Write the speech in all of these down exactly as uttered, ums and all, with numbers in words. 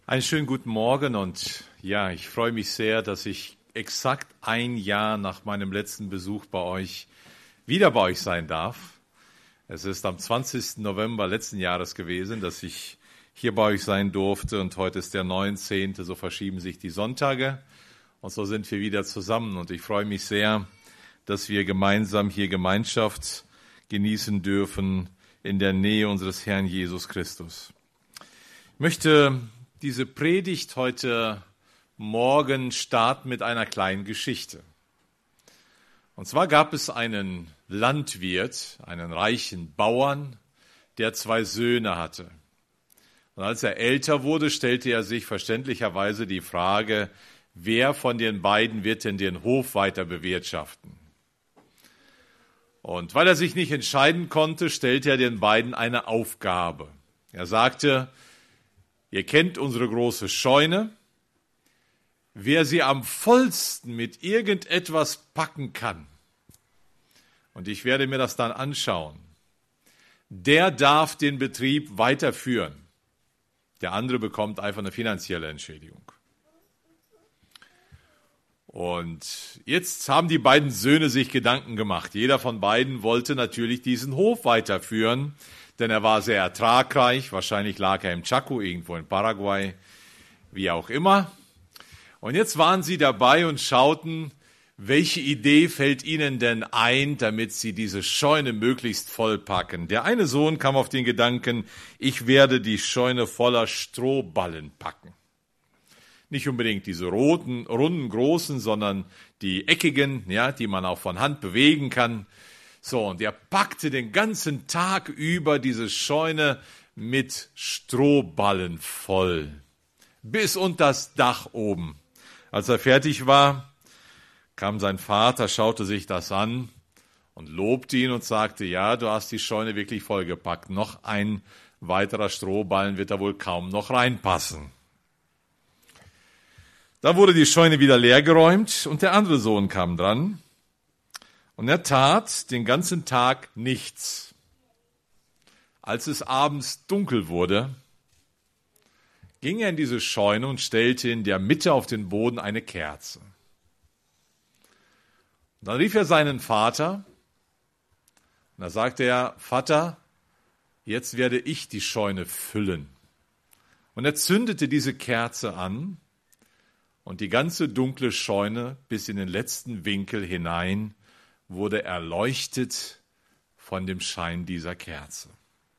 Einen schönen guten Morgen und ja, ich freue mich sehr, dass ich exakt ein Jahr nach meinem letzten Besuch bei euch wieder bei euch sein darf. Es ist am zwanzigsten November letzten Jahres gewesen, dass ich hier bei euch sein durfte und heute ist der neunzehnte So verschieben sich die Sonntage und so sind wir wieder zusammen und ich freue mich sehr, dass wir gemeinsam hier Gemeinschaft genießen dürfen in der Nähe unseres Herrn Jesus Christus. Ich möchte diese Predigt heute Morgen starten mit einer kleinen Geschichte. Und zwar gab es einen Landwirt, einen reichen Bauern, der zwei Söhne hatte. Und als er älter wurde, stellte er sich verständlicherweise die Frage, wer von den beiden wird denn den Hof weiter bewirtschaften? Und weil er sich nicht entscheiden konnte, stellte er den beiden eine Aufgabe. Er sagte, ihr kennt unsere große Scheune. Wer sie am vollsten mit irgendetwas packen kann, und ich werde mir das dann anschauen, der darf den Betrieb weiterführen. Der andere bekommt einfach eine finanzielle Entschädigung. Und jetzt haben die beiden Söhne sich Gedanken gemacht. Jeder von beiden wollte natürlich diesen Hof weiterführen, denn er war sehr ertragreich. Wahrscheinlich lag er im Chaco, irgendwo in Paraguay, wie auch immer. Und jetzt waren sie dabei und schauten, welche Idee fällt ihnen denn ein, damit sie diese Scheune möglichst vollpacken. Der eine Sohn kam auf den Gedanken, ich werde die Scheune voller Strohballen packen. Nicht unbedingt diese roten, runden, großen, sondern die eckigen, ja, die man auch von Hand bewegen kann. So, und er packte den ganzen Tag über diese Scheune mit Strohballen voll, bis unter das Dach oben. Als er fertig war, kam sein Vater, schaute sich das an und lobte ihn und sagte, ja, du hast die Scheune wirklich vollgepackt. Noch ein weiterer Strohballen wird da wohl kaum noch reinpassen. Da wurde die Scheune wieder leergeräumt und der andere Sohn kam dran. Und er tat den ganzen Tag nichts. Als es abends dunkel wurde, ging er in diese Scheune und stellte in der Mitte auf den Boden eine Kerze. Und dann rief er seinen Vater und da sagte er, Vater, jetzt werde ich die Scheune füllen. Und er zündete diese Kerze an und die ganze dunkle Scheune bis in den letzten Winkel hinein wurde erleuchtet von dem Schein dieser Kerze.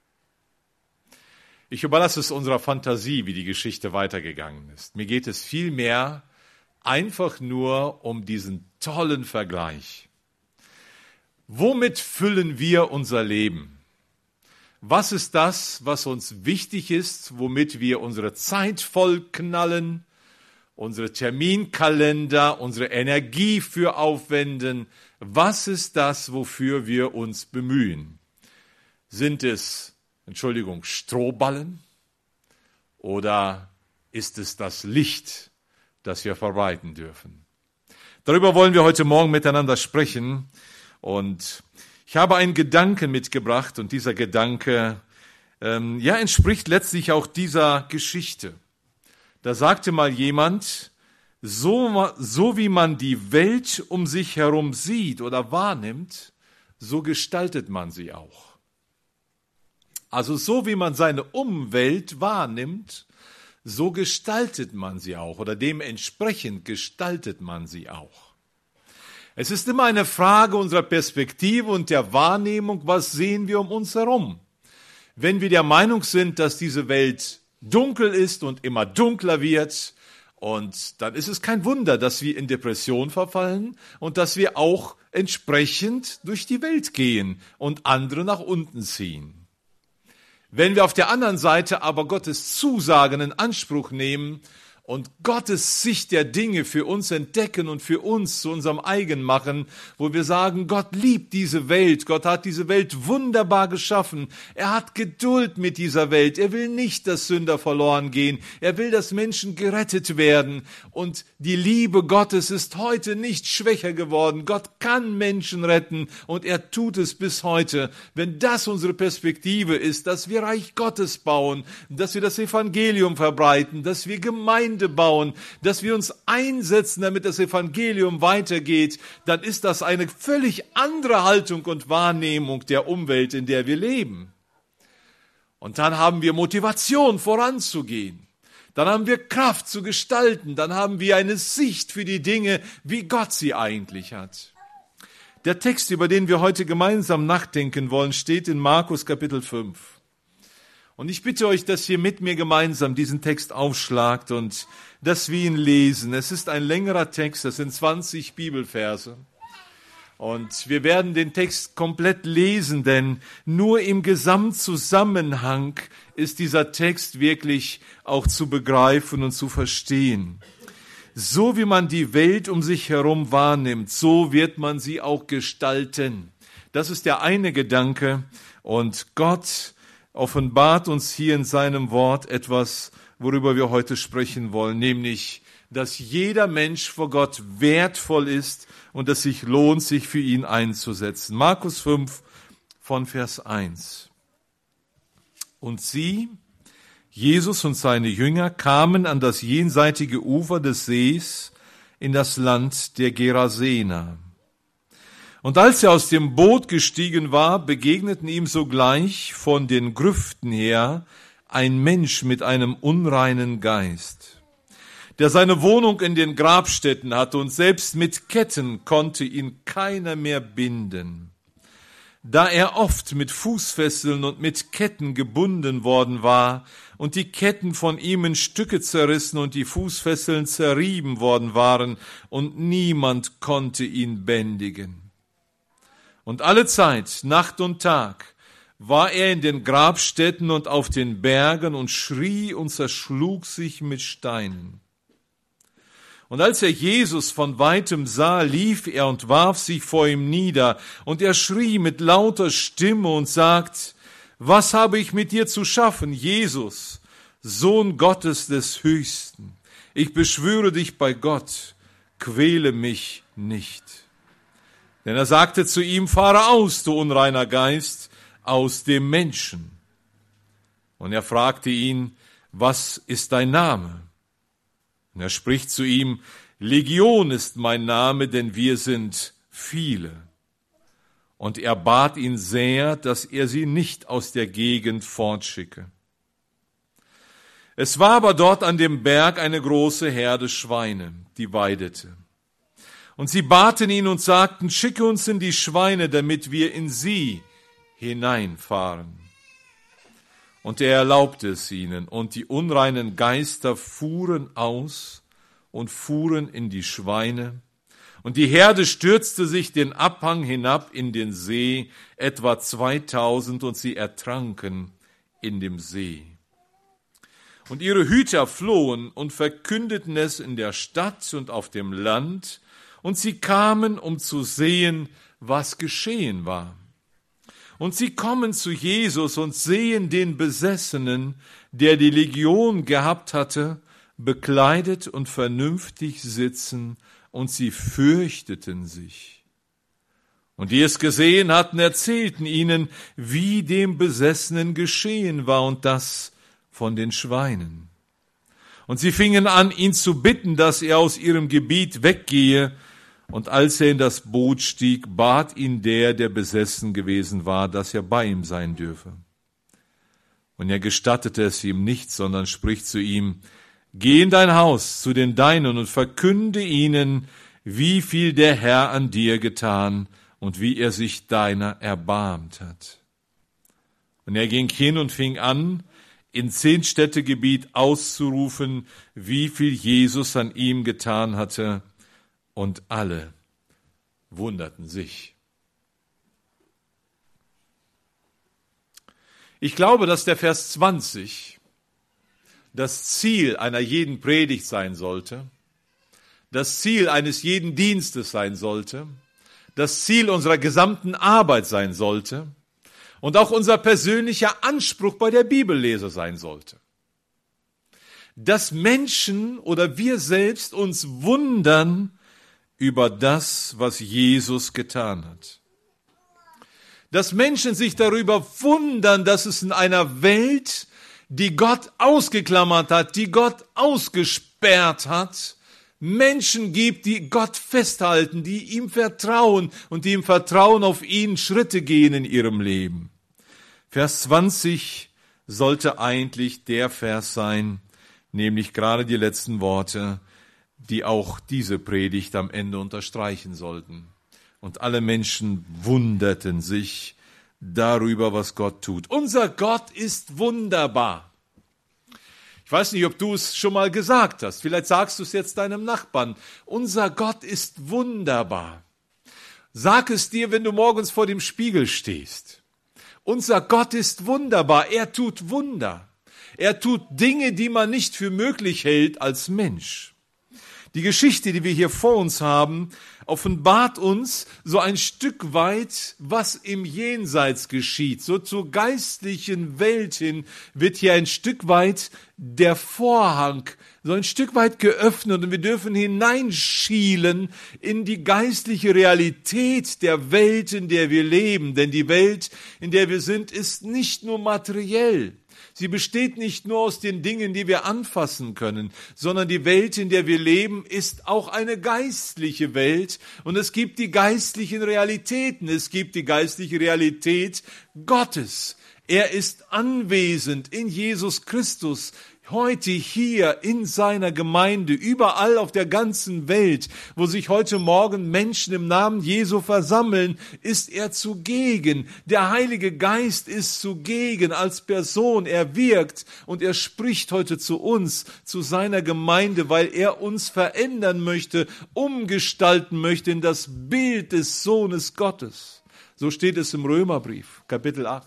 Ich überlasse es unserer Fantasie, wie die Geschichte weitergegangen ist. Mir geht es vielmehr einfach nur um diesen tollen Vergleich. Womit füllen wir unser Leben? Was ist das, was uns wichtig ist, womit wir unsere Zeit vollknallen, unsere Terminkalender, unsere Energie für aufwenden? Was ist das, wofür wir uns bemühen? Sind es, Entschuldigung, Strohballen? Oder ist es das Licht, das wir verbreiten dürfen? Darüber wollen wir heute Morgen miteinander sprechen. Und ich habe einen Gedanken mitgebracht und dieser Gedanke, ähm, ja, entspricht letztlich auch dieser Geschichte. Da sagte mal jemand, So, so wie man die Welt um sich herum sieht oder wahrnimmt, so gestaltet man sie auch. Also so wie man seine Umwelt wahrnimmt, so gestaltet man sie auch oder dementsprechend gestaltet man sie auch. Es ist immer eine Frage unserer Perspektive und der Wahrnehmung, was sehen wir um uns herum. Wenn wir der Meinung sind, dass diese Welt dunkel ist und immer dunkler wird, und dann ist es kein Wunder, dass wir in Depression verfallen und dass wir auch entsprechend durch die Welt gehen und andere nach unten ziehen. Wenn wir auf der anderen Seite aber Gottes Zusagen in Anspruch nehmen und Gottes Sicht der Dinge für uns entdecken und für uns zu unserem eigen machen, wo wir sagen, Gott liebt diese Welt, Gott hat diese Welt wunderbar geschaffen, er hat Geduld mit dieser Welt, er will nicht, dass Sünder verloren gehen, er will, dass Menschen gerettet werden und die Liebe Gottes ist heute nicht schwächer geworden, Gott kann Menschen retten und er tut es bis heute. Wenn das unsere Perspektive ist, dass wir Reich Gottes bauen, dass wir das Evangelium verbreiten, dass wir Gemeinde bauen, dass wir uns einsetzen, damit das Evangelium weitergeht, dann ist das eine völlig andere Haltung und Wahrnehmung der Umwelt, in der wir leben. Und dann haben wir Motivation, voranzugehen. Dann haben wir Kraft zu gestalten. Dann haben wir eine Sicht für die Dinge, wie Gott sie eigentlich hat. Der Text, über den wir heute gemeinsam nachdenken wollen, steht in Markus Kapitel fünf. Und ich bitte euch, dass ihr mit mir gemeinsam diesen Text aufschlagt und dass wir ihn lesen. Es ist ein längerer Text, das sind zwanzig Bibelverse. Und wir werden den Text komplett lesen, denn nur im Gesamtzusammenhang ist dieser Text wirklich auch zu begreifen und zu verstehen. So wie man die Welt um sich herum wahrnimmt, so wird man sie auch gestalten. Das ist der eine Gedanke. Und Gott offenbart uns hier in seinem Wort etwas, worüber wir heute sprechen wollen, nämlich, dass jeder Mensch vor Gott wertvoll ist und es sich lohnt, sich für ihn einzusetzen. Markus fünf von Vers eins. Und sie, Jesus und seine Jünger, kamen an das jenseitige Ufer des Sees in das Land der Gerasener. Und als er aus dem Boot gestiegen war, begegneten ihm sogleich von den Grüften her ein Mensch mit einem unreinen Geist, der seine Wohnung in den Grabstätten hatte, und selbst mit Ketten konnte ihn keiner mehr binden. Da er oft mit Fußfesseln und mit Ketten gebunden worden war und die Ketten von ihm in Stücke zerrissen und die Fußfesseln zerrieben worden waren und niemand konnte ihn bändigen. Und alle Zeit, Nacht und Tag, war er in den Grabstätten und auf den Bergen und schrie und zerschlug sich mit Steinen. Und als er Jesus von weitem sah, lief er und warf sich vor ihm nieder, und er schrie mit lauter Stimme und sagt, was habe ich mit dir zu schaffen, Jesus, Sohn Gottes des Höchsten? Ich beschwöre dich bei Gott, quäle mich nicht. Denn er sagte zu ihm, fahre aus, du unreiner Geist, aus dem Menschen. Und er fragte ihn, was ist dein Name? Und er spricht zu ihm, Legion ist mein Name, denn wir sind viele. Und er bat ihn sehr, dass er sie nicht aus der Gegend fortschicke. Es war aber dort an dem Berg eine große Herde Schweine, die weidete. Und sie baten ihn und sagten, schicke uns in die Schweine, damit wir in sie hineinfahren. Und er erlaubte es ihnen, und die unreinen Geister fuhren aus und fuhren in die Schweine. Und die Herde stürzte sich den Abhang hinab in den See, etwa zweitausend, und sie ertranken in dem See. Und ihre Hüter flohen und verkündeten es in der Stadt und auf dem Land, und sie kamen, um zu sehen, was geschehen war. Und sie kommen zu Jesus und sehen den Besessenen, der die Legion gehabt hatte, bekleidet und vernünftig sitzen, und sie fürchteten sich. Und die es gesehen hatten, erzählten ihnen, wie dem Besessenen geschehen war, und das von den Schweinen. Und sie fingen an, ihn zu bitten, dass er aus ihrem Gebiet weggehe. Und als er in das Boot stieg, bat ihn der, der besessen gewesen war, dass er bei ihm sein dürfe. Und er gestattete es ihm nicht, sondern spricht zu ihm, geh in dein Haus zu den Deinen und verkünde ihnen, wie viel der Herr an dir getan und wie er sich deiner erbarmt hat. Und er ging hin und fing an, in Zehn-Städte-Gebiet auszurufen, wie viel Jesus an ihm getan hatte, und alle wunderten sich. Ich glaube, dass der Vers zwanzig das Ziel einer jeden Predigt sein sollte, das Ziel eines jeden Dienstes sein sollte, das Ziel unserer gesamten Arbeit sein sollte und auch unser persönlicher Anspruch bei der Bibellese sein sollte. Dass Menschen oder wir selbst uns wundern über das, was Jesus getan hat. Dass Menschen sich darüber wundern, dass es in einer Welt, die Gott ausgeklammert hat, die Gott ausgesperrt hat, Menschen gibt, die Gott festhalten, die ihm vertrauen und die im Vertrauen auf ihn Schritte gehen in ihrem Leben. Vers zwanzig sollte eigentlich der Vers sein, nämlich gerade die letzten Worte, die auch diese Predigt am Ende unterstreichen sollten. Und alle Menschen wunderten sich darüber, was Gott tut. Unser Gott ist wunderbar. Ich weiß nicht, ob du es schon mal gesagt hast. Vielleicht sagst du es jetzt deinem Nachbarn. Unser Gott ist wunderbar. Sag es dir, wenn du morgens vor dem Spiegel stehst. Unser Gott ist wunderbar. Er tut Wunder. Er tut Dinge, die man nicht für möglich hält als Mensch. Die Geschichte, die wir hier vor uns haben, offenbart uns so ein Stück weit, was im Jenseits geschieht. So zur geistlichen Welt hin wird hier ein Stück weit der Vorhang so ein Stück weit geöffnet und wir dürfen hineinschielen in die geistliche Realität der Welt, in der wir leben. Denn die Welt, in der wir sind, ist nicht nur materiell. Sie besteht nicht nur aus den Dingen, die wir anfassen können, sondern die Welt, in der wir leben, ist auch eine geistliche Welt. Und es gibt die geistlichen Realitäten. Es gibt die geistliche Realität Gottes. Er ist anwesend in Jesus Christus. Heute hier in seiner Gemeinde, überall auf der ganzen Welt, wo sich heute Morgen Menschen im Namen Jesu versammeln, ist er zugegen. Der Heilige Geist ist zugegen als Person. Er wirkt und er spricht heute zu uns, zu seiner Gemeinde, weil er uns verändern möchte, umgestalten möchte in das Bild des Sohnes Gottes. So steht es im Römerbrief, Kapitel acht.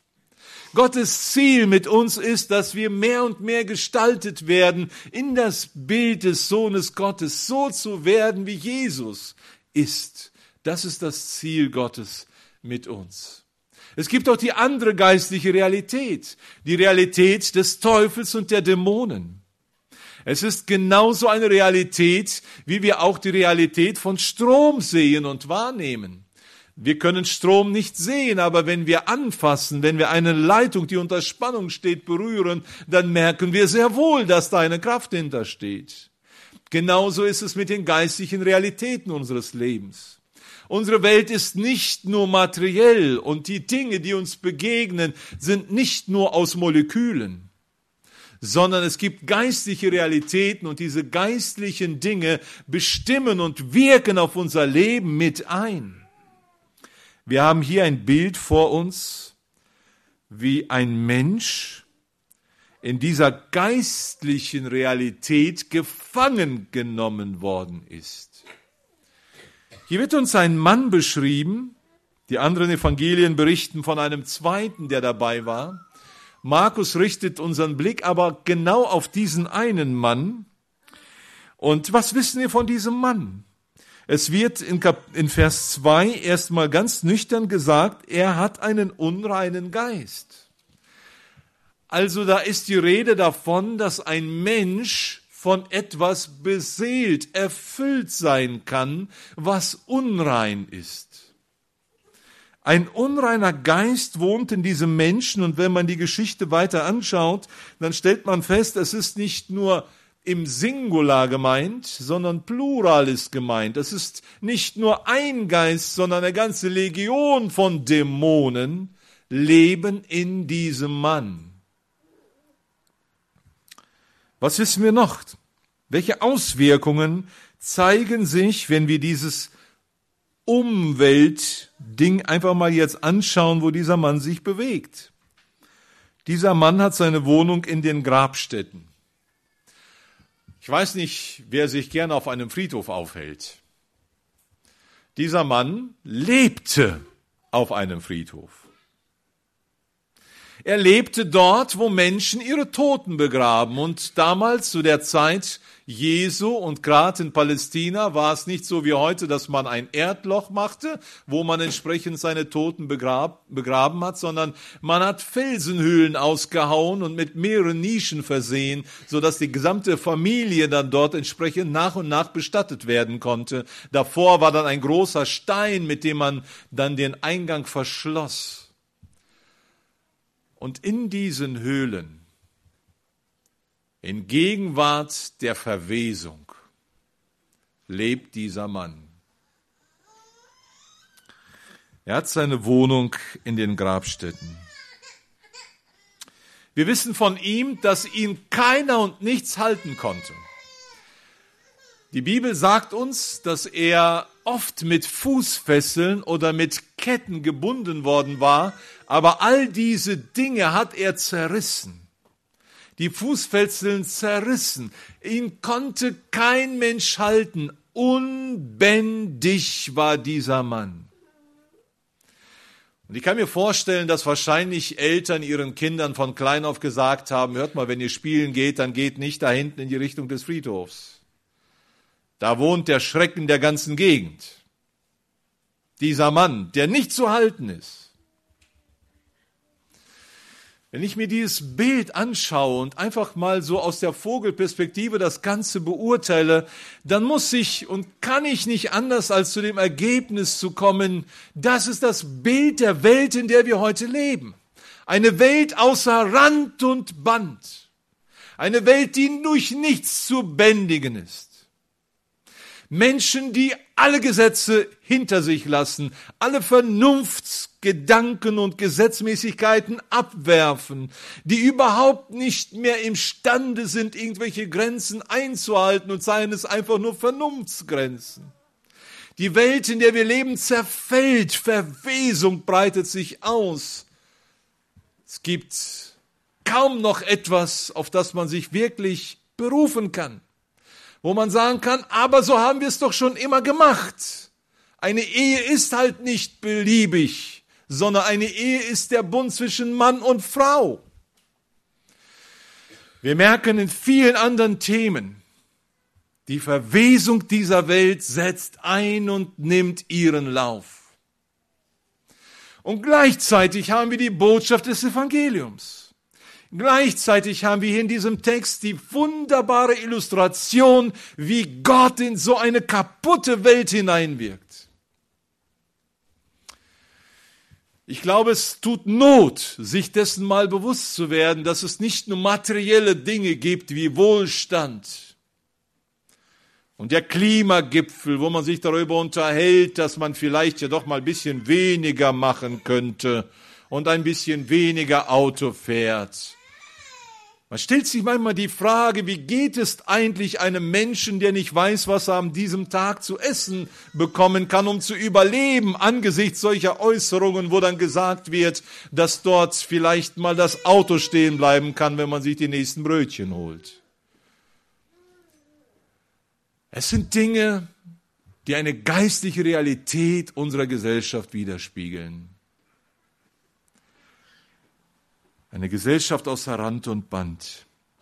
Gottes Ziel mit uns ist, dass wir mehr und mehr gestaltet werden in das Bild des Sohnes Gottes, so zu werden, wie Jesus ist. Das ist das Ziel Gottes mit uns. Es gibt auch die andere geistliche Realität, die Realität des Teufels und der Dämonen. Es ist genauso eine Realität, wie wir auch die Realität von Strom sehen und wahrnehmen. Wir können Strom nicht sehen, aber wenn wir anfassen, wenn wir eine Leitung, die unter Spannung steht, berühren, dann merken wir sehr wohl, dass da eine Kraft hintersteht. Genauso ist es mit den geistlichen Realitäten unseres Lebens. Unsere Welt ist nicht nur materiell und die Dinge, die uns begegnen, sind nicht nur aus Molekülen, sondern es gibt geistliche Realitäten und diese geistlichen Dinge bestimmen und wirken auf unser Leben mit ein. Wir haben hier ein Bild vor uns, wie ein Mensch in dieser geistlichen Realität gefangen genommen worden ist. Hier wird uns ein Mann beschrieben, die anderen Evangelien berichten von einem zweiten, der dabei war. Markus richtet unseren Blick aber genau auf diesen einen Mann. Und was wissen wir von diesem Mann? Es wird in, Kap- in Vers zwei erstmal ganz nüchtern gesagt, er hat einen unreinen Geist. Also da ist die Rede davon, dass ein Mensch von etwas beseelt, erfüllt sein kann, was unrein ist. Ein unreiner Geist wohnt in diesem Menschen und wenn man die Geschichte weiter anschaut, dann stellt man fest, es ist nicht nur im Singular gemeint, sondern Plural ist gemeint. Es ist nicht nur ein Geist, sondern eine ganze Legion von Dämonen leben in diesem Mann. Was wissen wir noch? Welche Auswirkungen zeigen sich, wenn wir dieses Umweltding einfach mal jetzt anschauen, wo dieser Mann sich bewegt? Dieser Mann hat seine Wohnung in den Grabstätten. Ich weiß nicht, wer sich gerne auf einem Friedhof aufhält. Dieser Mann lebte auf einem Friedhof. Er lebte dort, wo Menschen ihre Toten begraben. Und damals, zu der Zeit Jesu und gerade in Palästina, war es nicht so wie heute, dass man ein Erdloch machte, wo man entsprechend seine Toten begrab, begraben hat, sondern man hat Felsenhöhlen ausgehauen und mit mehreren Nischen versehen, sodass die gesamte Familie dann dort entsprechend nach und nach bestattet werden konnte. Davor war dann ein großer Stein, mit dem man dann den Eingang verschloss. Und in diesen Höhlen, in Gegenwart der Verwesung, lebt dieser Mann. Er hat seine Wohnung in den Grabstätten. Wir wissen von ihm, dass ihn keiner und nichts halten konnte. Die Bibel sagt uns, dass er oft mit Fußfesseln oder mit Ketten gebunden worden war, aber all diese Dinge hat er zerrissen. Die Fußfesseln zerrissen. Ihn konnte kein Mensch halten. Unbändig war dieser Mann. Und ich kann mir vorstellen, dass wahrscheinlich Eltern ihren Kindern von klein auf gesagt haben, hört mal, wenn ihr spielen geht, dann geht nicht da hinten in die Richtung des Friedhofs. Da wohnt der Schrecken der ganzen Gegend. Dieser Mann, der nicht zu halten ist. Wenn ich mir dieses Bild anschaue und einfach mal so aus der Vogelperspektive das Ganze beurteile, dann muss ich und kann ich nicht anders als zu dem Ergebnis zu kommen, das ist das Bild der Welt, in der wir heute leben. Eine Welt außer Rand und Band. Eine Welt, die durch nichts zu bändigen ist. Menschen, die alle Gesetze hinter sich lassen, alle Vernunftsgedanken und Gesetzmäßigkeiten abwerfen, die überhaupt nicht mehr imstande sind, irgendwelche Grenzen einzuhalten und seien es einfach nur Vernunftsgrenzen. Die Welt, in der wir leben, zerfällt, Verwesung breitet sich aus. Es gibt kaum noch etwas, auf das man sich wirklich berufen kann. Wo man sagen kann, aber so haben wir es doch schon immer gemacht. Eine Ehe ist halt nicht beliebig, sondern eine Ehe ist der Bund zwischen Mann und Frau. Wir merken in vielen anderen Themen, die Verwesung dieser Welt setzt ein und nimmt ihren Lauf. Und gleichzeitig haben wir die Botschaft des Evangeliums. Gleichzeitig haben wir hier in diesem Text die wunderbare Illustration, wie Gott in so eine kaputte Welt hineinwirkt. Ich glaube, es tut Not, sich dessen mal bewusst zu werden, dass es nicht nur materielle Dinge gibt wie Wohlstand und der Klimagipfel, wo man sich darüber unterhält, dass man vielleicht ja doch mal ein bisschen weniger machen könnte und ein bisschen weniger Auto fährt. Man stellt sich manchmal die Frage, wie geht es eigentlich einem Menschen, der nicht weiß, was er an diesem Tag zu essen bekommen kann, um zu überleben, angesichts solcher Äußerungen, wo dann gesagt wird, dass dort vielleicht mal das Auto stehen bleiben kann, wenn man sich die nächsten Brötchen holt. Es sind Dinge, die eine geistliche Realität unserer Gesellschaft widerspiegeln. Eine Gesellschaft außer Rand und Band.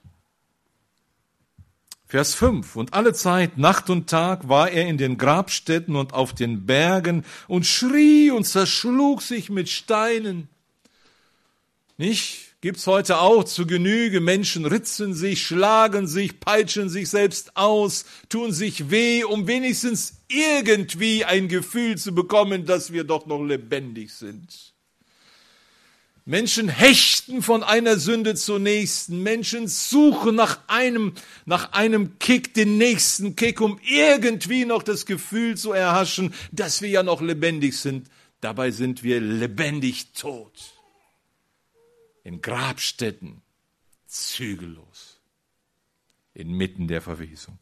Vers fünf. Und alle Zeit, Nacht und Tag, war er in den Grabstätten und auf den Bergen und schrie und zerschlug sich mit Steinen. Nicht? Gibt's heute auch zu Genüge. Menschen ritzen sich, schlagen sich, peitschen sich selbst aus, tun sich weh, um wenigstens irgendwie ein Gefühl zu bekommen, dass wir doch noch lebendig sind. Menschen hechten von einer Sünde zur nächsten. Menschen suchen nach einem, nach einem Kick, den nächsten Kick, um irgendwie noch das Gefühl zu erhaschen, dass wir ja noch lebendig sind. Dabei sind wir lebendig tot. In Grabstätten, zügellos, inmitten der Verwesung.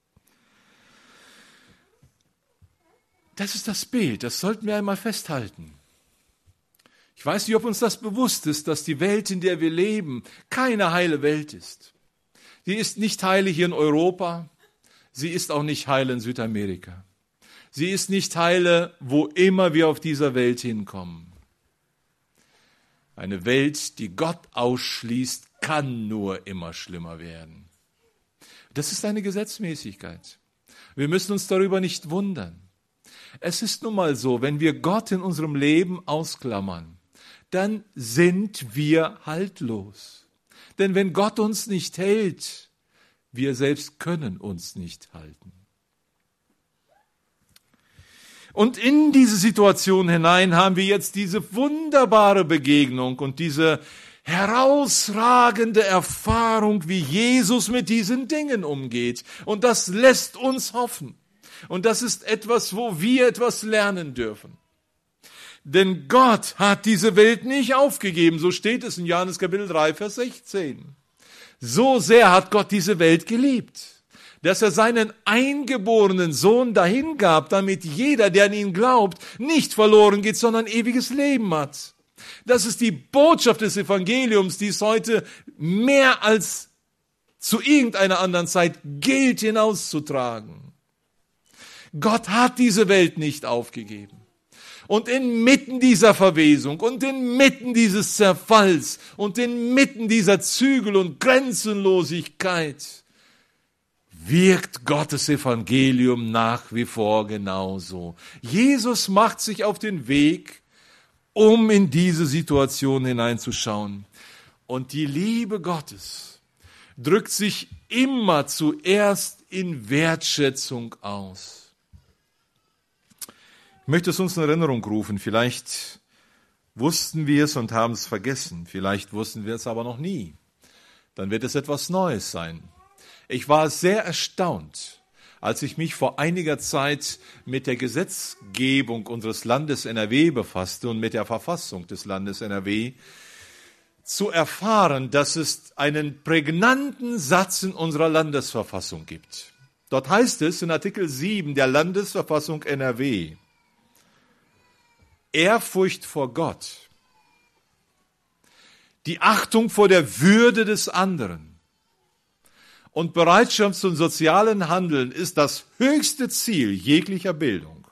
Das ist das Bild, das sollten wir einmal festhalten. Ich weiß nicht, ob uns das bewusst ist, dass die Welt, in der wir leben, keine heile Welt ist. Sie ist nicht heile hier in Europa, sie ist auch nicht heile in Südamerika. Sie ist nicht heile, wo immer wir auf dieser Welt hinkommen. Eine Welt, die Gott ausschließt, kann nur immer schlimmer werden. Das ist eine Gesetzmäßigkeit. Wir müssen uns darüber nicht wundern. Es ist nun mal so, wenn wir Gott in unserem Leben ausklammern, dann sind wir haltlos. Denn wenn Gott uns nicht hält, wir selbst können uns nicht halten. Und in diese Situation hinein haben wir jetzt diese wunderbare Begegnung und diese herausragende Erfahrung, wie Jesus mit diesen Dingen umgeht. Und das lässt uns hoffen. Und das ist etwas, wo wir etwas lernen dürfen. Denn Gott hat diese Welt nicht aufgegeben. So steht es in Johannes Kapitel drei, Vers sechzehn. So sehr hat Gott diese Welt geliebt, dass er seinen eingeborenen Sohn dahingab, damit jeder, der an ihn glaubt, nicht verloren geht, sondern ewiges Leben hat. Das ist die Botschaft des Evangeliums, die es heute mehr als zu irgendeiner anderen Zeit gilt, hinauszutragen. Gott hat diese Welt nicht aufgegeben. Und inmitten dieser Verwesung und inmitten dieses Zerfalls und inmitten dieser Zügel und Grenzenlosigkeit wirkt Gottes Evangelium nach wie vor genauso. Jesus macht sich auf den Weg, um in diese Situation hineinzuschauen. Und die Liebe Gottes drückt sich immer zuerst in Wertschätzung aus. Ich möchte es uns in Erinnerung rufen, vielleicht wussten wir es und haben es vergessen, vielleicht wussten wir es aber noch nie. Dann wird es etwas Neues sein. Ich war sehr erstaunt, als ich mich vor einiger Zeit mit der Gesetzgebung unseres Landes N R W befasste und mit der Verfassung des Landes N R W, zu erfahren, dass es einen prägnanten Satz in unserer Landesverfassung gibt. Dort heißt es in Artikel sieben der Landesverfassung N R W, Ehrfurcht vor Gott, die Achtung vor der Würde des anderen und Bereitschaft zum sozialen Handeln ist das höchste Ziel jeglicher Bildung.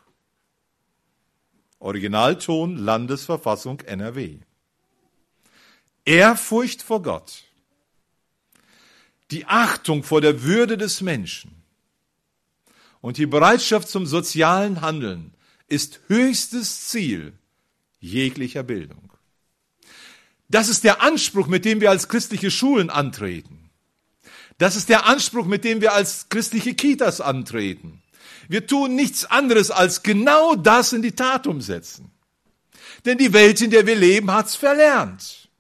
Originalton Landesverfassung N R W. Ehrfurcht vor Gott, die Achtung vor der Würde des Menschen und die Bereitschaft zum sozialen Handeln ist höchstes Ziel jeglicher Bildung. Das ist der Anspruch, mit dem wir als christliche Schulen antreten. Das ist der Anspruch, mit dem wir als christliche Kitas antreten. Wir tun nichts anderes, als genau das in die Tat umsetzen. Denn die Welt, in der wir leben, hat's verlernt.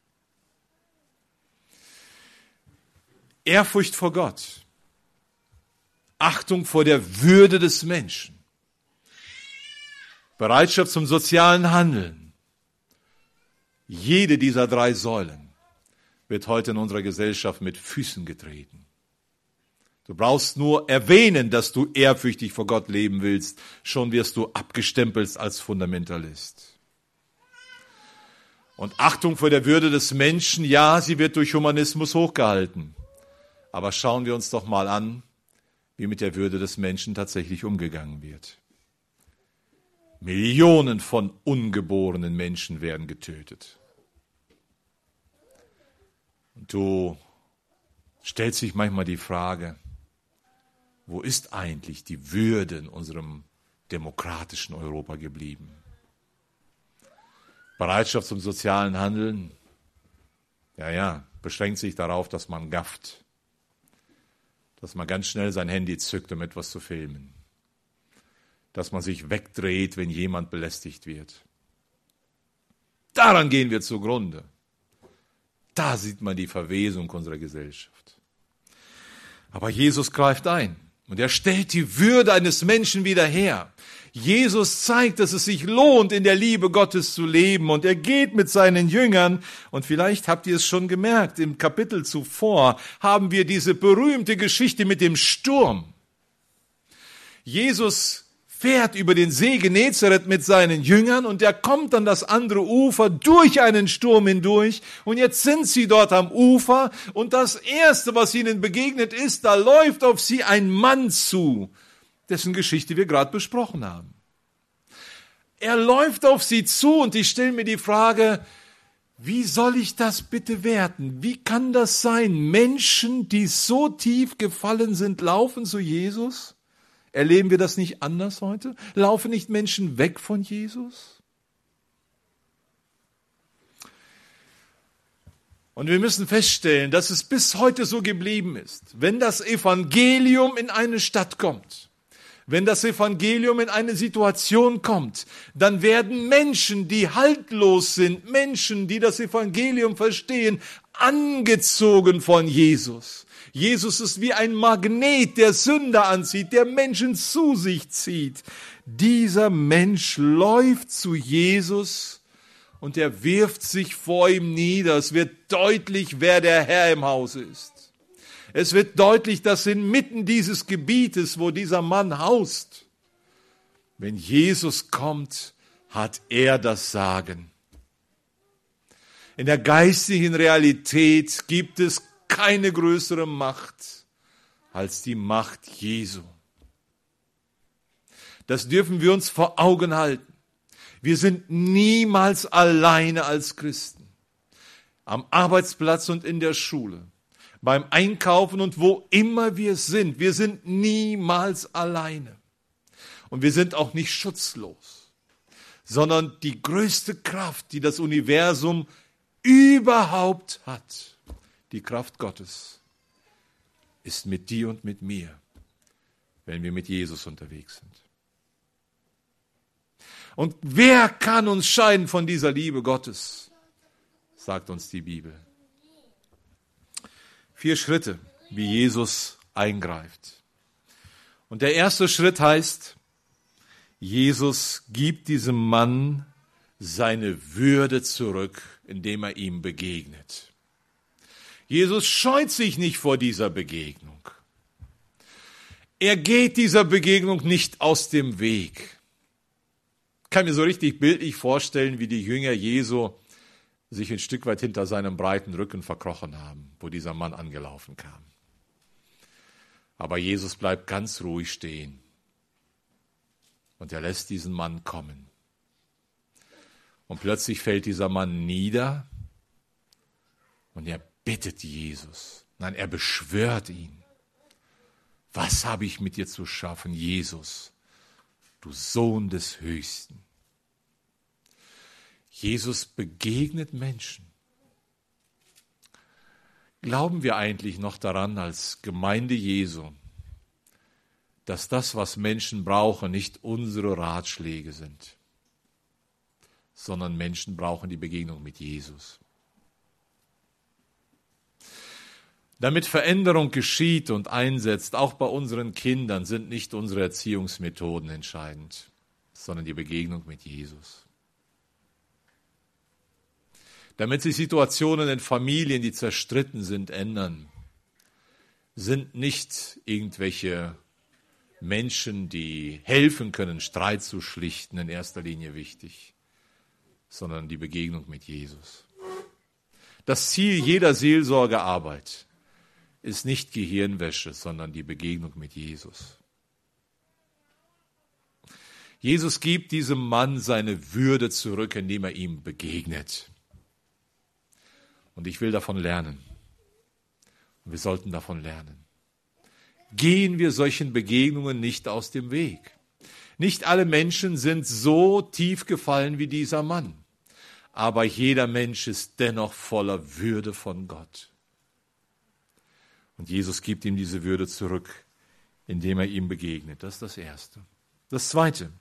Ehrfurcht vor Gott. Achtung vor der Würde des Menschen. Bereitschaft zum sozialen Handeln. Jede dieser drei Säulen wird heute in unserer Gesellschaft mit Füßen getreten. Du brauchst nur erwähnen, dass du ehrfürchtig vor Gott leben willst, schon wirst du abgestempelt als Fundamentalist. Und Achtung vor der Würde des Menschen, ja, sie wird durch Humanismus hochgehalten. Aber schauen wir uns doch mal an, wie mit der Würde des Menschen tatsächlich umgegangen wird. Millionen von ungeborenen Menschen werden getötet. Und du stellst dich manchmal die Frage, wo ist eigentlich die Würde in unserem demokratischen Europa geblieben? Bereitschaft zum sozialen Handeln, ja, ja, beschränkt sich darauf, dass man gafft, dass man ganz schnell sein Handy zückt, um etwas zu filmen, dass man sich wegdreht, wenn jemand belästigt wird. Daran gehen wir zugrunde. Da sieht man die Verwesung unserer Gesellschaft. Aber Jesus greift ein und er stellt die Würde eines Menschen wieder her. Jesus zeigt, dass es sich lohnt, in der Liebe Gottes zu leben, und er geht mit seinen Jüngern, und vielleicht habt ihr es schon gemerkt, im Kapitel zuvor haben wir diese berühmte Geschichte mit dem Sturm. Jesus fährt über den See Genezareth mit seinen Jüngern und er kommt an das andere Ufer durch einen Sturm hindurch, und jetzt sind sie dort am Ufer und das Erste, was ihnen begegnet ist, da läuft auf sie ein Mann zu, dessen Geschichte wir gerade besprochen haben. Er läuft auf sie zu und ich stelle mir die Frage, Wie soll ich das bitte werten? Wie kann das sein? Menschen, die so tief gefallen sind, laufen zu Jesus? Erleben wir das nicht anders heute? Laufen nicht Menschen weg von Jesus? Und wir müssen feststellen, dass es bis heute so geblieben ist. Wenn das Evangelium in eine Stadt kommt, wenn das Evangelium in eine Situation kommt, dann werden Menschen, die haltlos sind, Menschen, die das Evangelium verstehen, angezogen von Jesus. Jesus ist wie ein Magnet, der Sünder anzieht, der Menschen zu sich zieht. Dieser Mensch läuft zu Jesus und er wirft sich vor ihm nieder. Es wird deutlich, wer der Herr im Hause ist. Es wird deutlich, dass inmitten dieses Gebietes, wo dieser Mann haust, wenn Jesus kommt, hat er das Sagen. In der geistigen Realität gibt es keine größere Macht als die Macht Jesu. Das dürfen wir uns vor Augen halten. Wir sind niemals alleine als Christen. Am Arbeitsplatz und in der Schule, beim Einkaufen und wo immer wir sind. Wir sind niemals alleine. Und wir sind auch nicht schutzlos, sondern die größte Kraft, die das Universum überhaupt hat, die Kraft Gottes, ist mit dir und mit mir, wenn wir mit Jesus unterwegs sind. Und wer kann uns scheiden von dieser Liebe Gottes, sagt uns die Bibel. Vier Schritte, wie Jesus eingreift. Und der erste Schritt heißt, Jesus gibt diesem Mann seine Würde zurück, indem er ihm begegnet. Jesus scheut sich nicht vor dieser Begegnung. Er geht dieser Begegnung nicht aus dem Weg. Ich kann mir so richtig bildlich vorstellen, wie die Jünger Jesu sich ein Stück weit hinter seinem breiten Rücken verkrochen haben, wo dieser Mann angelaufen kam. Aber Jesus bleibt ganz ruhig stehen und er lässt diesen Mann kommen. Und plötzlich fällt dieser Mann nieder und er bittet Jesus. Nein, er beschwört ihn. Was habe ich mit dir zu schaffen, Jesus, du Sohn des Höchsten? Jesus begegnet Menschen. Glauben wir eigentlich noch daran als Gemeinde Jesu, dass das, was Menschen brauchen, nicht unsere Ratschläge sind, sondern Menschen brauchen die Begegnung mit Jesus? Damit Veränderung geschieht und einsetzt, auch bei unseren Kindern, sind nicht unsere Erziehungsmethoden entscheidend, sondern die Begegnung mit Jesus. Damit sich Situationen in Familien, die zerstritten sind, ändern, sind nicht irgendwelche Menschen, die helfen können, Streit zu schlichten, in erster Linie wichtig, sondern die Begegnung mit Jesus. Das Ziel jeder Seelsorgearbeit ist nicht Gehirnwäsche, sondern die Begegnung mit Jesus. Jesus gibt diesem Mann seine Würde zurück, indem er ihm begegnet. Und ich will davon lernen. Und wir sollten davon lernen. Gehen wir solchen Begegnungen nicht aus dem Weg. Nicht alle Menschen sind so tief gefallen wie dieser Mann. Aber jeder Mensch ist dennoch voller Würde von Gott. Und Jesus gibt ihm diese Würde zurück, indem er ihm begegnet. Das ist das Erste. Das Zweite.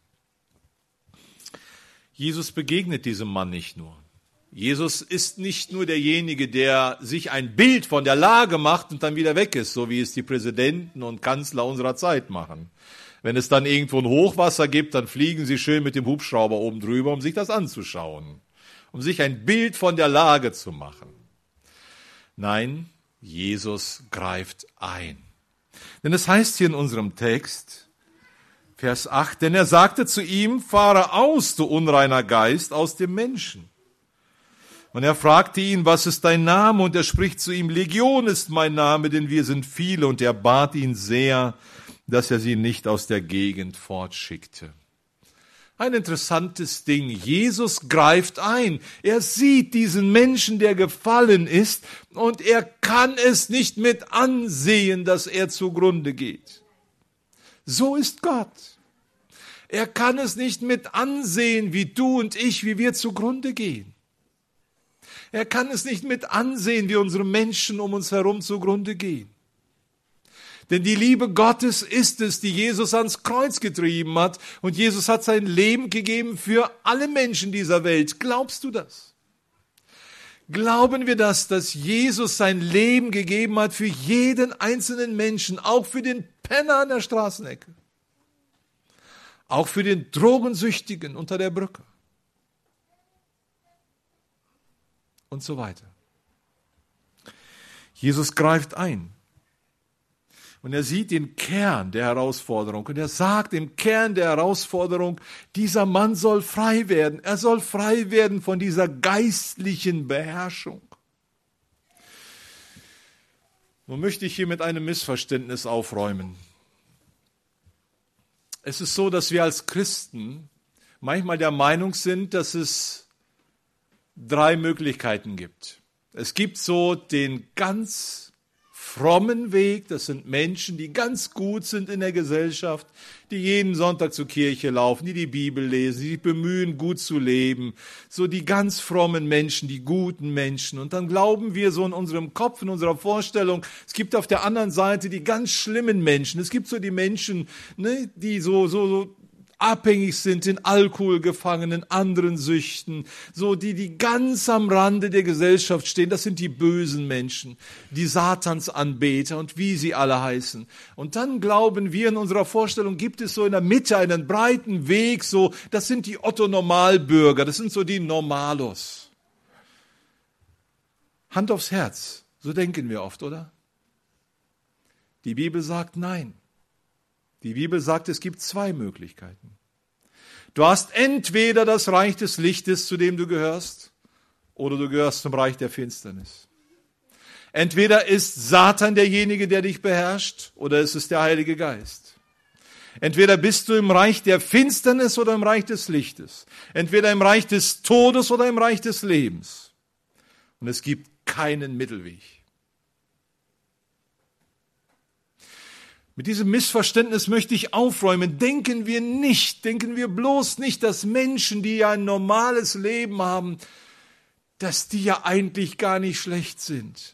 Jesus begegnet diesem Mann nicht nur. Jesus ist nicht nur derjenige, der sich ein Bild von der Lage macht und dann wieder weg ist, so wie es die Präsidenten und Kanzler unserer Zeit machen. Wenn es dann irgendwo ein Hochwasser gibt, dann fliegen sie schön mit dem Hubschrauber oben drüber, um sich das anzuschauen, um sich ein Bild von der Lage zu machen. Nein, Jesus greift ein. Denn es heißt hier in unserem Text, Vers acht, denn er sagte zu ihm, fahre aus, du unreiner Geist, aus dem Menschen. Und er fragte ihn, was ist dein Name? Und er spricht zu ihm, Legion ist mein Name, denn wir sind viele. Und er bat ihn sehr, dass er sie nicht aus der Gegend fortschickte. Ein interessantes Ding. Jesus greift ein. Er sieht diesen Menschen, der gefallen ist, und er kann es nicht mit ansehen, dass er zugrunde geht. So ist Gott. Er kann es nicht mit ansehen, wie du und ich, wie wir zugrunde gehen. Er kann es nicht mit ansehen, wie unsere Menschen um uns herum zugrunde gehen. Denn die Liebe Gottes ist es, die Jesus ans Kreuz getrieben hat. Und Jesus hat sein Leben gegeben für alle Menschen dieser Welt. Glaubst du das? Glauben wir das, dass Jesus sein Leben gegeben hat für jeden einzelnen Menschen, auch für den Penner an der Straßenecke, auch für den Drogensüchtigen unter der Brücke und so weiter? Jesus greift ein. Und er sieht den Kern der Herausforderung. Und er sagt im Kern der Herausforderung, dieser Mann soll frei werden. Er soll frei werden von dieser geistlichen Beherrschung. Nun möchte ich hier mit einem Missverständnis aufräumen. Es ist so, dass wir als Christen manchmal der Meinung sind, dass es drei Möglichkeiten gibt. Es gibt so den ganz frommen Weg, das sind Menschen, die ganz gut sind in der Gesellschaft, die jeden Sonntag zur Kirche laufen, die die Bibel lesen, die sich bemühen, gut zu leben. So die ganz frommen Menschen, die guten Menschen. Und dann glauben wir so in unserem Kopf, in unserer Vorstellung, es gibt auf der anderen Seite die ganz schlimmen Menschen. Es gibt so die Menschen, ne, die so, so, so abhängig sind, in Alkohol gefangen, in anderen Süchten, so die, die ganz am Rande der Gesellschaft stehen, das sind die bösen Menschen, die Satansanbeter und wie sie alle heißen. Und dann glauben wir, in unserer Vorstellung gibt es so in der Mitte einen breiten Weg, so, das sind die Otto-Normalbürger, das sind so die Normalos. Hand aufs Herz, so denken wir oft, oder? Die Bibel sagt nein. Die Bibel sagt, es gibt zwei Möglichkeiten. Du hast entweder das Reich des Lichtes, zu dem du gehörst, oder du gehörst zum Reich der Finsternis. Entweder ist Satan derjenige, der dich beherrscht, oder es ist der Heilige Geist. Entweder bist du im Reich der Finsternis oder im Reich des Lichtes. Entweder im Reich des Todes oder im Reich des Lebens. Und es gibt keinen Mittelweg. Mit diesem Missverständnis möchte ich aufräumen. Denken wir nicht, denken wir bloß nicht, dass Menschen, die ja ein normales Leben haben, dass die ja eigentlich gar nicht schlecht sind.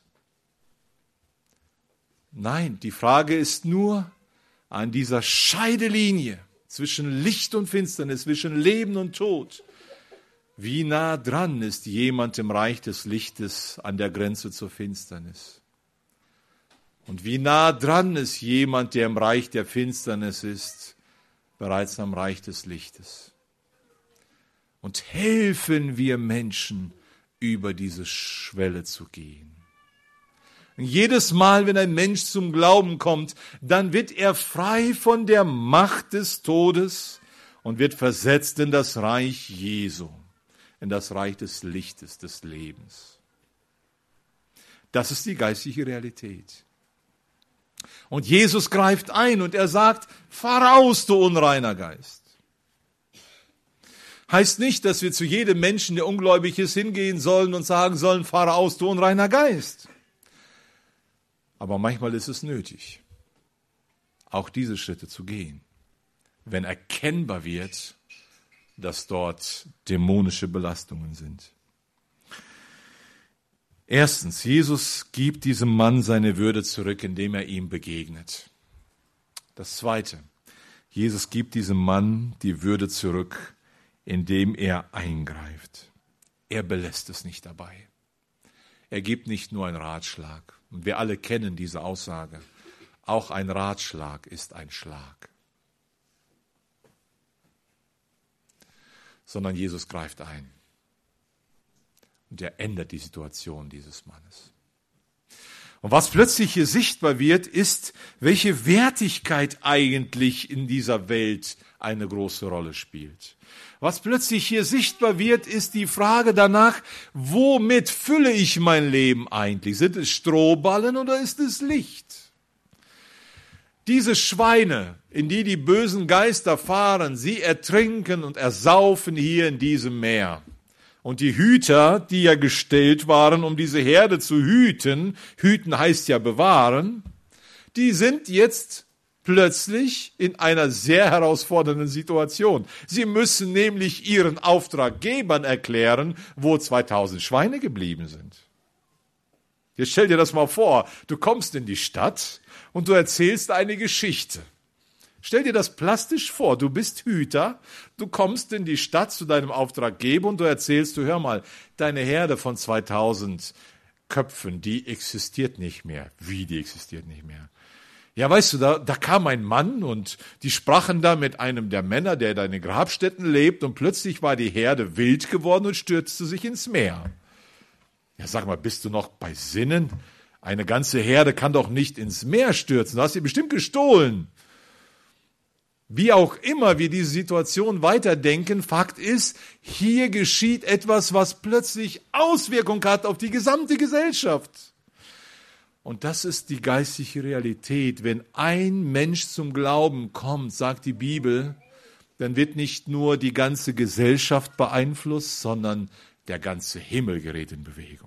Nein, die Frage ist nur an dieser Scheidelinie zwischen Licht und Finsternis, zwischen Leben und Tod. Wie nah dran ist jemand im Reich des Lichtes an der Grenze zur Finsternis? Und wie nah dran ist jemand, der im Reich der Finsternis ist, bereits am Reich des Lichtes? Und helfen wir Menschen, über diese Schwelle zu gehen. Und jedes Mal, wenn ein Mensch zum Glauben kommt, dann wird er frei von der Macht des Todes und wird versetzt in das Reich Jesu, in das Reich des Lichtes, des Lebens. Das ist die geistliche Realität. Und Jesus greift ein und er sagt, fahr raus, du unreiner Geist. Heißt nicht, dass wir zu jedem Menschen, der ungläubig ist, hingehen sollen und sagen sollen, fahr aus, du unreiner Geist. Aber manchmal ist es nötig, auch diese Schritte zu gehen, wenn erkennbar wird, dass dort dämonische Belastungen sind. Erstens, Jesus gibt diesem Mann seine Würde zurück, indem er ihm begegnet. Das Zweite, Jesus gibt diesem Mann die Würde zurück, indem er eingreift. Er belässt es nicht dabei. Er gibt nicht nur einen Ratschlag. Und wir alle kennen diese Aussage. Auch ein Ratschlag ist ein Schlag. Sondern Jesus greift ein. Und er ändert die Situation dieses Mannes. Und was plötzlich hier sichtbar wird, ist, welche Wertigkeit eigentlich in dieser Welt eine große Rolle spielt. Was plötzlich hier sichtbar wird, ist die Frage danach, womit fülle ich mein Leben eigentlich? Sind es Strohballen oder ist es Licht? Diese Schweine, in die die bösen Geister fahren, sie ertrinken und ersaufen hier in diesem Meer. Und die Hüter, die ja gestellt waren, um diese Herde zu hüten, hüten heißt ja bewahren, die sind jetzt plötzlich in einer sehr herausfordernden Situation. Sie müssen nämlich ihren Auftraggebern erklären, wo zweitausend Schweine geblieben sind. Jetzt stell dir das mal vor, du kommst in die Stadt und du erzählst eine Geschichte. Stell dir das plastisch vor, du bist Hüter, du kommst in die Stadt zu deinem Auftraggeber und du erzählst, du hör mal, deine Herde von zweitausend Köpfen, die existiert nicht mehr. Wie, die existiert nicht mehr? Ja, weißt du, da, da kam ein Mann und die sprachen da mit einem der Männer, der da in den Grabstätten lebt, und plötzlich war die Herde wild geworden und stürzte sich ins Meer. Ja, sag mal, bist du noch bei Sinnen? Eine ganze Herde kann doch nicht ins Meer stürzen, du hast sie bestimmt gestohlen. Wie auch immer wir diese Situation weiterdenken, Fakt ist, hier geschieht etwas, was plötzlich Auswirkungen hat auf die gesamte Gesellschaft. Und das ist die geistliche Realität. Wenn ein Mensch zum Glauben kommt, sagt die Bibel, dann wird nicht nur die ganze Gesellschaft beeinflusst, sondern der ganze Himmel gerät in Bewegung.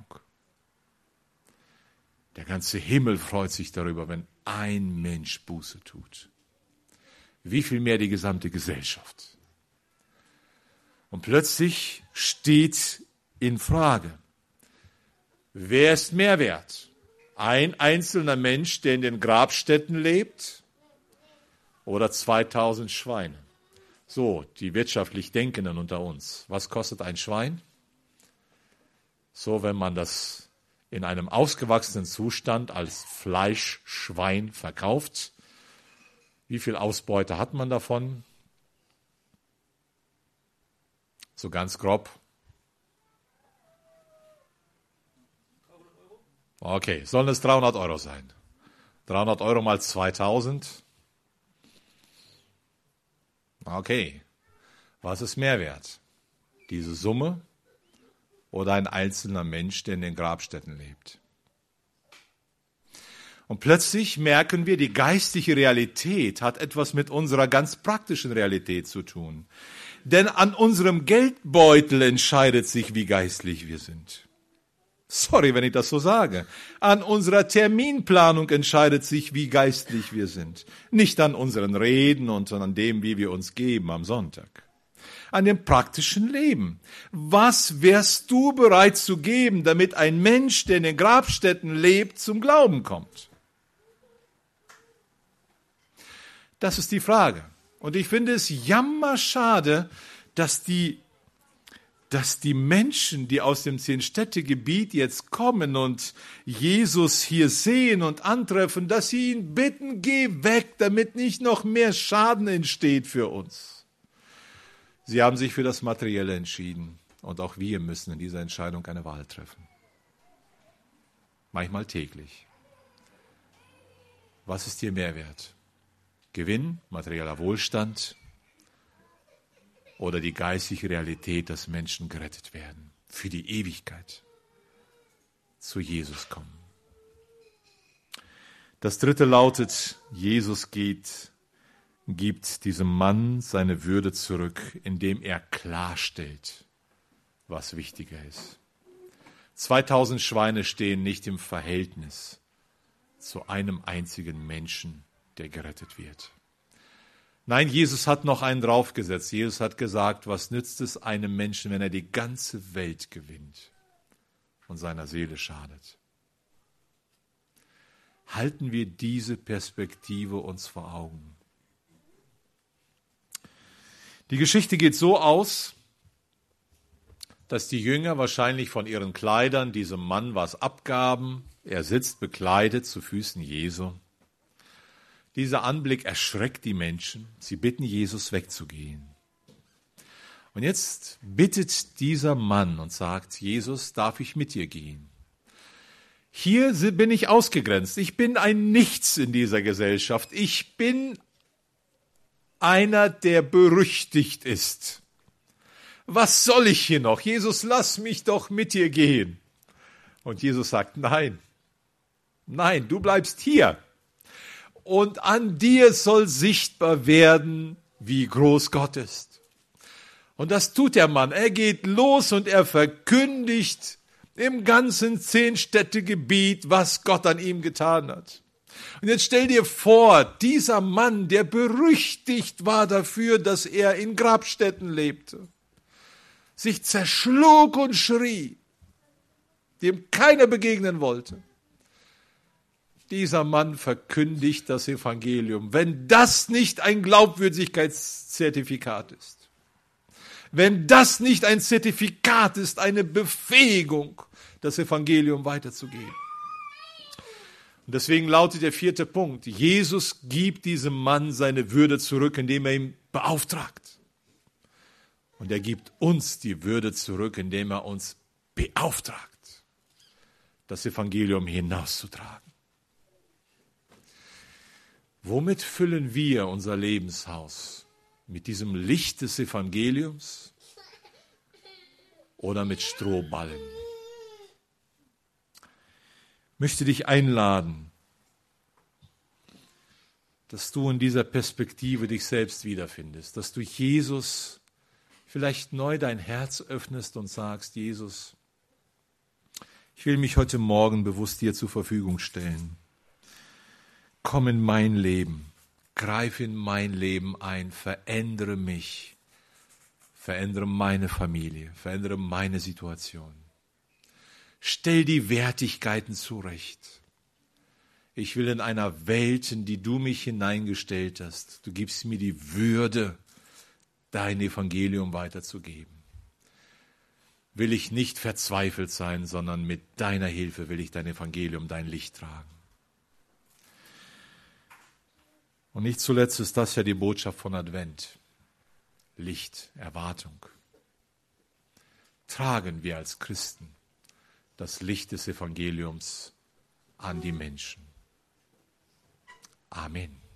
Der ganze Himmel freut sich darüber, wenn ein Mensch Buße tut. Wie viel mehr die gesamte Gesellschaft. Und plötzlich steht in Frage, wer ist mehr wert? Ein einzelner Mensch, der in den Grabstätten lebt, oder zweitausend Schweine? So, die wirtschaftlich Denkenden unter uns. Was kostet ein Schwein? So, wenn man das in einem ausgewachsenen Zustand als Fleischschwein verkauft, wie viel Ausbeute hat man davon? So ganz grob. Okay, sollen es dreihundert Euro sein? dreihundert Euro mal zweitausend. Okay, was ist mehr wert? Diese Summe oder ein einzelner Mensch, der in den Grabstätten lebt? Und plötzlich merken wir, die geistliche Realität hat etwas mit unserer ganz praktischen Realität zu tun. Denn an unserem Geldbeutel entscheidet sich, wie geistlich wir sind. Sorry, wenn ich das so sage. An unserer Terminplanung entscheidet sich, wie geistlich wir sind. Nicht an unseren Reden und an dem, wie wir uns geben am Sonntag. An dem praktischen Leben. Was wärst du bereit zu geben, damit ein Mensch, der in den Grabstätten lebt, zum Glauben kommt? Das ist die Frage. Und ich finde es jammerschade, dass die dass die Menschen, die aus dem Zehn-Städte-Gebiet jetzt kommen und Jesus hier sehen und antreffen, dass sie ihn bitten, geh weg, damit nicht noch mehr Schaden entsteht für uns. Sie haben sich für das Materielle entschieden und auch wir müssen in dieser Entscheidung eine Wahl treffen. Manchmal täglich. Was ist dir mehr wert? Gewinn, materieller Wohlstand oder die geistliche Realität, dass Menschen gerettet werden, für die Ewigkeit zu Jesus kommen. Das dritte lautet, Jesus geht, gibt diesem Mann seine Würde zurück, indem er klarstellt, was wichtiger ist. zweitausend Schweine stehen nicht im Verhältnis zu einem einzigen Menschen, der gerettet wird. Nein, Jesus hat noch einen draufgesetzt. Jesus hat gesagt, was nützt es einem Menschen, wenn er die ganze Welt gewinnt und seiner Seele schadet? Halten wir diese Perspektive uns vor Augen. Die Geschichte geht so aus, dass die Jünger wahrscheinlich von ihren Kleidern diesem Mann was abgaben. Er sitzt bekleidet zu Füßen Jesu. Dieser Anblick erschreckt die Menschen. Sie bitten Jesus wegzugehen. Und jetzt bittet dieser Mann und sagt, Jesus, darf ich mit dir gehen? Hier bin ich ausgegrenzt. Ich bin ein Nichts in dieser Gesellschaft. Ich bin einer, der berüchtigt ist. Was soll ich hier noch? Jesus, lass mich doch mit dir gehen. Und Jesus sagt, nein, nein, du bleibst hier. und an dir soll sichtbar werden, wie groß Gott ist. Und das tut der Mann. Er geht los und er verkündigt im ganzen Zehn-Städte-Gebiet, was Gott an ihm getan hat. Und jetzt stell dir vor, dieser Mann, der berüchtigt war dafür, dass er in Grabstätten lebte, sich zerschlug und schrie, dem keiner begegnen wollte. Dieser Mann verkündigt das Evangelium. Wenn das nicht ein Glaubwürdigkeitszertifikat ist, wenn das nicht ein Zertifikat ist, eine Befähigung, das Evangelium weiterzugeben. Und deswegen lautet der vierte Punkt, Jesus gibt diesem Mann seine Würde zurück, indem er ihn beauftragt. Und er gibt uns die Würde zurück, indem er uns beauftragt, das Evangelium hinauszutragen. Womit füllen wir unser Lebenshaus? Mit diesem Licht des Evangeliums oder mit Strohballen? Ich möchte dich einladen, dass du in dieser Perspektive dich selbst wiederfindest, dass du Jesus vielleicht neu dein Herz öffnest und sagst, Jesus, ich will mich heute Morgen bewusst dir zur Verfügung stellen. Komm in mein Leben, greif in mein Leben ein, verändere mich, verändere meine Familie, verändere meine Situation. Stell die Wertigkeiten zurecht. Ich will in einer Welt, in die du mich hineingestellt hast, du gibst mir die Würde, dein Evangelium weiterzugeben. Will ich nicht verzweifelt sein, sondern mit deiner Hilfe will ich dein Evangelium, dein Licht tragen. Und nicht zuletzt ist das ja die Botschaft von Advent. Licht, Erwartung. Tragen wir als Christen das Licht des Evangeliums an die Menschen. Amen.